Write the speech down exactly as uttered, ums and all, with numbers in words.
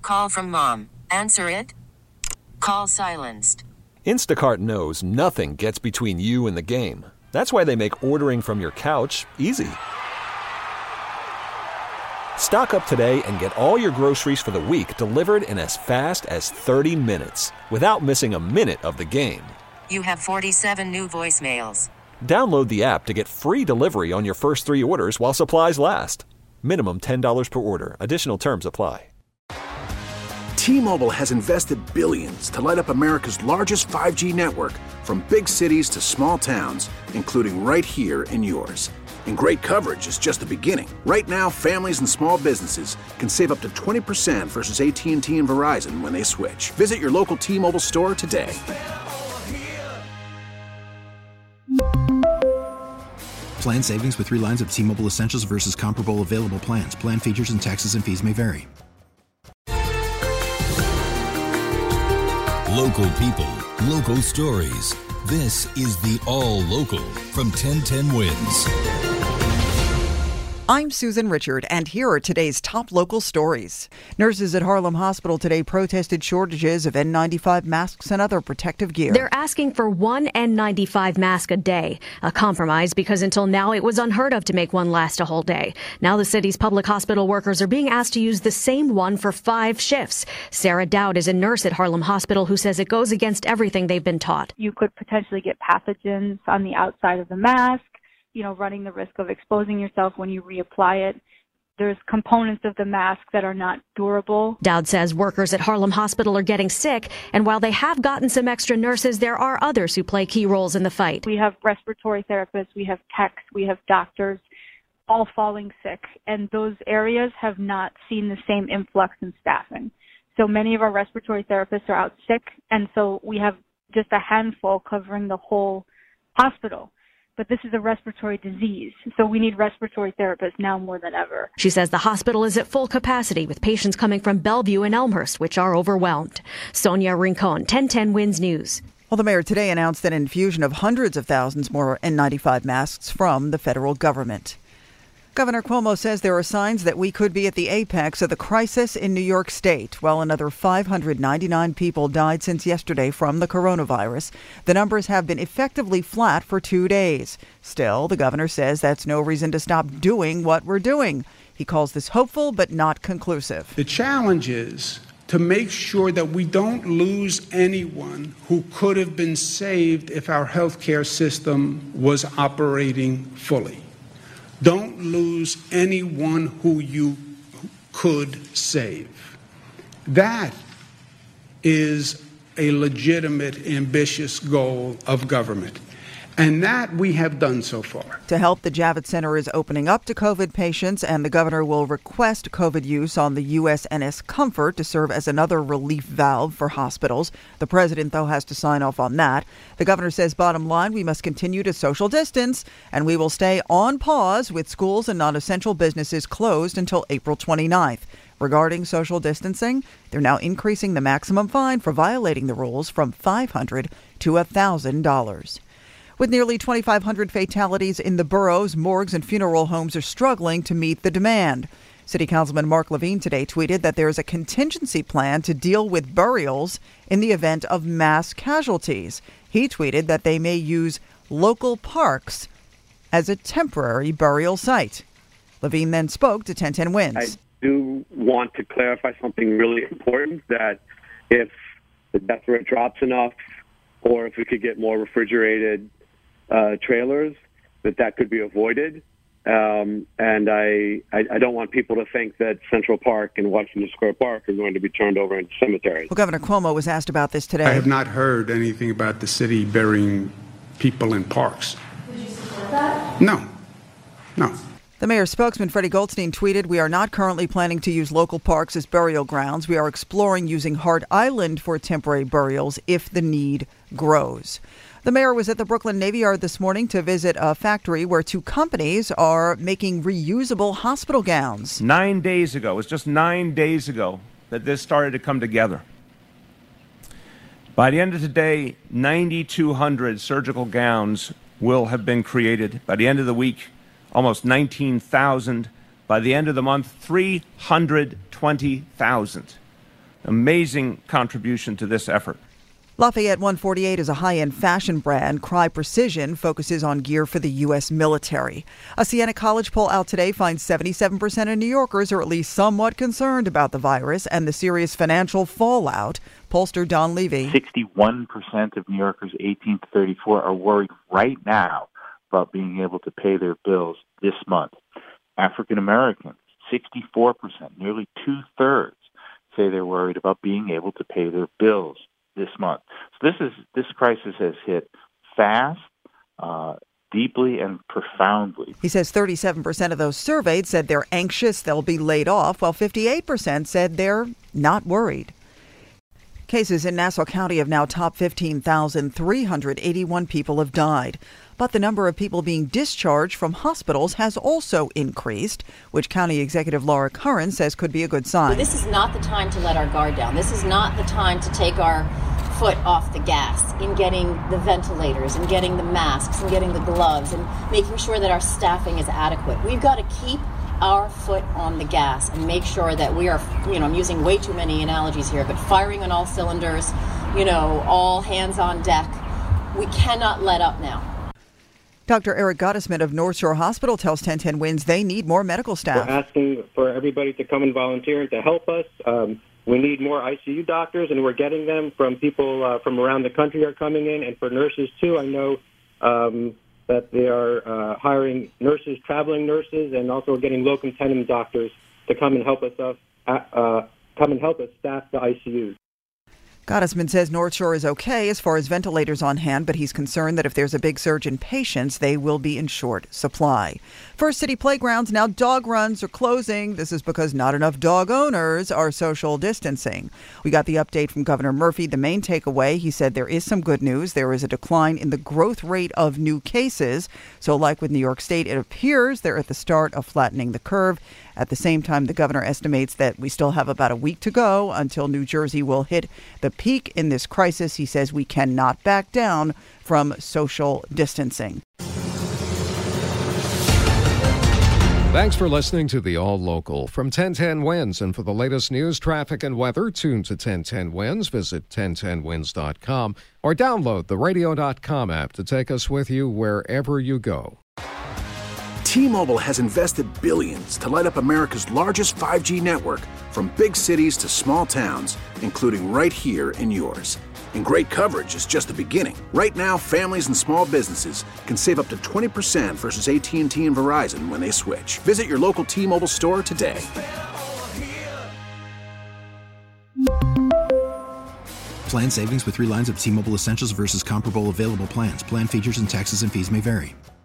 call from mom. Answer it. Call silenced. Instacart knows nothing gets between you and the game. That's why they make ordering from your couch easy. Stock up today and get all your groceries for the week delivered in as fast as thirty minutes without missing a minute of the game. You have forty-seven new voicemails. Download the app to get free delivery on your first three orders while supplies last. Minimum ten dollars per order. Additional terms apply. T-Mobile has invested billions to light up America's largest five G network, from big cities to small towns, including right here in yours. And great coverage is just the beginning. Right now, families and small businesses can save up to twenty percent versus A T and T and Verizon when they switch. Visit your local T-Mobile store today. Plan savings with three lines of T-Mobile Essentials versus comparable available plans. Plan features and taxes and fees may vary. Local people, local stories. This is the All Local from ten ten Wins. I'm Susan Richard, and here are today's top local stories. Nurses at Harlem Hospital today protested shortages of N ninety-five masks and other protective gear. They're asking for one N ninety-five mask a day, a compromise because until now it was unheard of to make one last a whole day. Now the city's public hospital workers are being asked to use the same one for five shifts. Sarah Dowd is a nurse at Harlem Hospital who says it goes against everything they've been taught. You could potentially get pathogens on the outside of the mask, you know, running the risk of exposing yourself when you reapply it. There's components of the mask that are not durable. Dowd says workers at Harlem Hospital are getting sick, and while they have gotten some extra nurses, there are others who play key roles in the fight. We have respiratory therapists, we have techs, we have doctors, all falling sick, and those areas have not seen the same influx in staffing. So many of our respiratory therapists are out sick, and so we have just a handful covering the whole hospital. But this is a respiratory disease, so we need respiratory therapists now more than ever. She says the hospital is at full capacity with patients coming from Bellevue and Elmhurst, which are overwhelmed. Sonia Rincon, ten ten Wins News. Well, the mayor today announced an infusion of hundreds of thousands more N ninety-five masks from the federal government. Governor Cuomo says there are signs that we could be at the apex of the crisis in New York State. While another five hundred ninety-nine people died since yesterday from the coronavirus, the numbers have been effectively flat for two days. Still, the governor says that's no reason to stop doing what we're doing. He calls this hopeful but not conclusive. The challenge is to make sure that we don't lose anyone who could have been saved if our healthcare system was operating fully. Don't lose anyone who you could save. That is a legitimate, ambitious goal of government. And that we have done so far. To help, the Javits Center is opening up to COVID patients, and the governor will request COVID use on the U S N S Comfort to serve as another relief valve for hospitals. The president, though, has to sign off on that. The governor says, bottom line, we must continue to social distance, and we will stay on pause with schools and non-essential businesses closed until April twenty-ninth. Regarding social distancing, they're now increasing the maximum fine for violating the rules from five hundred dollars to one thousand dollars. With nearly twenty-five hundred fatalities in the boroughs, morgues and funeral homes are struggling to meet the demand. City Councilman Mark Levine today tweeted that there is a contingency plan to deal with burials in the event of mass casualties. He tweeted that they may use local parks as a temporary burial site. Levine then spoke to ten ten Wins. I do want to clarify something really important, that if the death rate drops enough, or if we could get more refrigerated Uh, trailers, that that could be avoided. Um, and I, I I don't want people to think that Central Park and Washington Square Park are going to be turned over into cemeteries. Well, Governor Cuomo was asked about this today. I have not heard anything about the city burying people in parks. Would you support that? No. No. The mayor's spokesman, Freddie Goldstein, tweeted, "We are not currently planning to use local parks as burial grounds. We are exploring using Hart Island for temporary burials if the need grows." The mayor was at the Brooklyn Navy Yard this morning to visit a factory where two companies are making reusable hospital gowns. Nine days ago, it was just nine days ago that this started to come together. By the end of today, ninety-two hundred surgical gowns will have been created. By the end of the week, almost nineteen thousand. By the end of the month, three hundred twenty thousand. amazing contribution to this effort. Lafayette one forty-eight is a high-end fashion brand. Cry Precision focuses on gear for the U S military. A Siena College poll out today finds seventy-seven percent of New Yorkers are at least somewhat concerned about the virus and the serious financial fallout. Pollster Don Levy. sixty-one percent of New Yorkers eighteen to thirty-four are worried right now about being able to pay their bills this month. African Americans, sixty-four percent, nearly two-thirds, say they're worried about being able to pay their bills this month. So this is this crisis has hit fast, uh, deeply, and profoundly. He says thirty-seven percent of those surveyed said they're anxious they'll be laid off, while fifty-eight percent said they're not worried. Cases in Nassau County have now topped fifteen thousand three hundred eighty-one people have died. But the number of people being discharged from hospitals has also increased, which County Executive Laura Curran says could be a good sign. This is not the time to let our guard down. This is not the time to take our foot off the gas in getting the ventilators and getting the masks and getting the gloves and making sure that our staffing is adequate. We've got to keep our foot on the gas and make sure that we are, you know, I'm using way too many analogies here, but firing on all cylinders, you know, all hands on deck. We cannot let up now. Doctor Eric Gottesman of North Shore Hospital tells ten ten Wins they need more medical staff. We're asking for everybody to come and volunteer and to help us. Um, we need more I C U doctors, and we're getting them from people uh, from around the country are coming in, and for nurses, too. I know um, that they are uh, hiring nurses, traveling nurses, and also getting locum tenens doctors to come and help us uh, uh, come and help us staff the I C Us. Gottesman says North Shore is okay as far as ventilators on hand, but he's concerned that if there's a big surge in patients, they will be in short supply. First City Playgrounds, now dog runs are closing. This is because not enough dog owners are social distancing. We got the update from Governor Murphy. The main takeaway, he said there is some good news. There is a decline in the growth rate of new cases. So like with New York State, it appears they're at the start of flattening the curve. At the same time, the governor estimates that we still have about a week to go until New Jersey will hit the peak in this crisis. He says we cannot back down from social distancing. Thanks for listening to the All Local from ten ten Wins. And for the latest news, traffic, and weather, tune to ten ten Wins. Visit ten ten wins dot com or download the radio dot com app to take us with you wherever you go. T-Mobile has invested billions to light up America's largest five G network, from big cities to small towns, including right here in yours. And great coverage is just the beginning. Right now, families and small businesses can save up to twenty percent versus A T and T and Verizon when they switch. Visit your local T-Mobile store today. Plan savings with three lines of T-Mobile Essentials versus comparable available plans. Plan features and taxes and fees may vary.